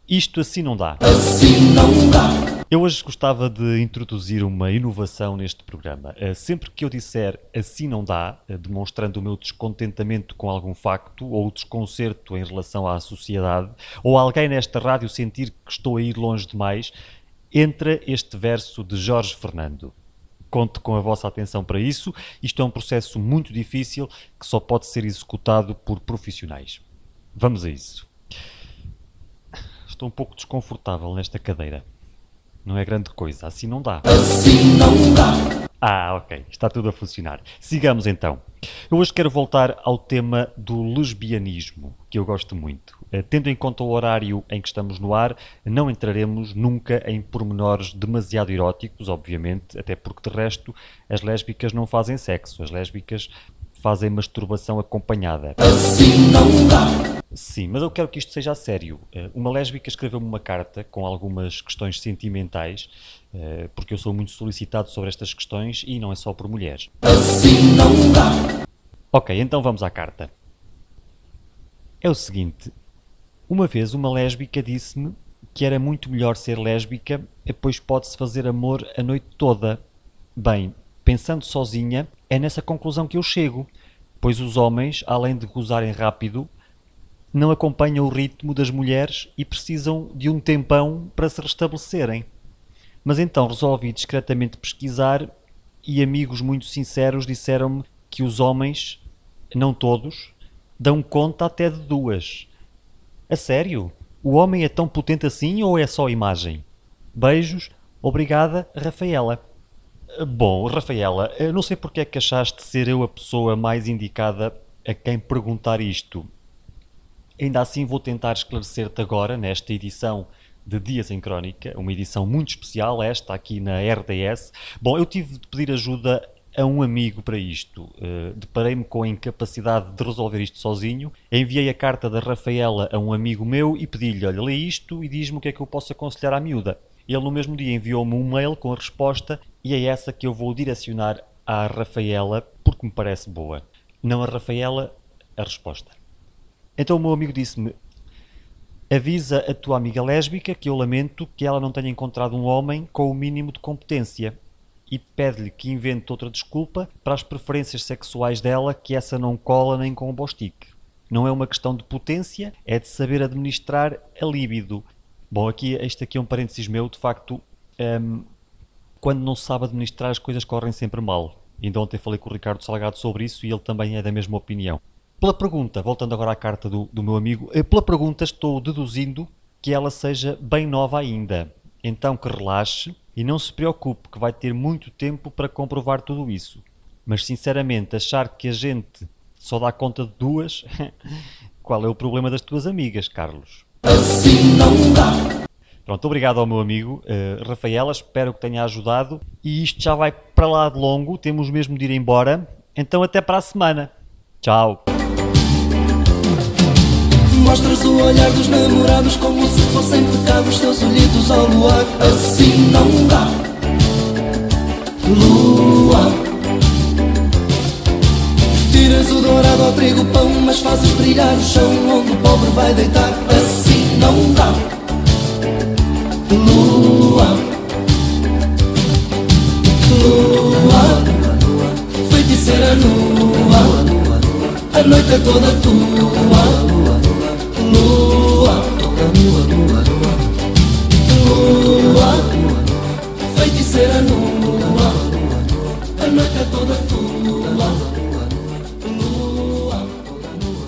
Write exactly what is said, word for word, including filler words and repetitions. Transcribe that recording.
Isto assim não dá. Assim não dá. Eu hoje gostava de introduzir uma inovação neste programa. Sempre que eu disser assim não dá, demonstrando o meu descontentamento com algum facto ou desconcerto em relação à sociedade, ou alguém nesta rádio sentir que estou a ir longe demais, entra este verso de Jorge Fernando. Conte com a vossa atenção para isso. Isto é um processo muito difícil que só pode ser executado por profissionais. Vamos a isso. Estou um pouco desconfortável nesta cadeira. Não é grande coisa, assim não dá. Assim não dá. Ah, ok, está tudo a funcionar. Sigamos então. Eu hoje quero voltar ao tema do lesbianismo, que eu gosto muito. Tendo em conta o horário em que estamos no ar, não entraremos nunca em pormenores demasiado eróticos, obviamente, até porque de resto as lésbicas não fazem sexo, as lésbicas fazem masturbação acompanhada. Assim não dá. Sim, mas eu quero que isto seja a sério. Uma lésbica escreveu-me uma carta com algumas questões sentimentais, porque eu sou muito solicitado sobre estas questões e não é só por mulheres. Assim não dá. Ok, então vamos à carta. É o seguinte, uma vez uma lésbica disse-me que era muito melhor ser lésbica, pois pode-se fazer amor a noite toda. Bem, pensando sozinha, é nessa conclusão que eu chego, pois os homens, além de gozarem rápido, não acompanham o ritmo das mulheres e precisam de um tempão para se restabelecerem. Mas então resolvi discretamente pesquisar e amigos muito sinceros disseram-me que os homens, não todos, dão conta até de duas. A sério? O homem é tão potente assim ou é só imagem? Beijos. Obrigada, Rafaela. Bom, Rafaela, não sei porque é que achaste ser eu a pessoa mais indicada a quem perguntar isto. Ainda assim vou tentar esclarecer-te agora, nesta edição de Dias em Crónica, uma edição muito especial, esta aqui na R D S. Bom, eu tive de pedir ajuda a um amigo para isto. Uh, deparei-me com a incapacidade de resolver isto sozinho. Enviei a carta da Rafaela a um amigo meu e pedi-lhe, olha, lê isto e diz-me o que é que eu posso aconselhar à miúda. Ele no mesmo dia enviou-me um mail com a resposta e é essa que eu vou direcionar à Rafaela porque me parece boa. Não a Rafaela, a resposta. Então o meu amigo disse-me, avisa a tua amiga lésbica que eu lamento que ela não tenha encontrado um homem com o mínimo de competência e pede-lhe que invente outra desculpa para as preferências sexuais dela que essa não cola nem com o bostique. Não é uma questão de potência, é de saber administrar a líbido. Bom, aqui, este aqui é um parênteses meu, de facto, um, quando não se sabe administrar as coisas correm sempre mal. Ainda ontem falei com o Ricardo Salgado sobre isso e ele também é da mesma opinião. Pela pergunta, voltando agora à carta do, do meu amigo, pela pergunta estou deduzindo que ela seja bem nova ainda. Então que relaxe e não se preocupe que vai ter muito tempo para comprovar tudo isso. Mas sinceramente, achar que a gente só dá conta de duas, qual é o problema das tuas amigas, Carlos? Assim não dá. Pronto, obrigado ao meu amigo uh, Rafaela, espero que tenha ajudado. E isto já vai para lá de longo, temos mesmo de ir embora. Então até para a semana. Tchau. Mostras o olhar dos namorados como se fossem pecados, teus olhitos ao luar. Assim não dá. Lua, tiras o dourado ao trigo pão, mas fazes brilhar o chão onde o pobre vai deitar. Assim não dá. Lua, lua, feiticeira nua, a noite é toda tua. Lua, lua, lua, feiticeira nua, a noite é toda tua.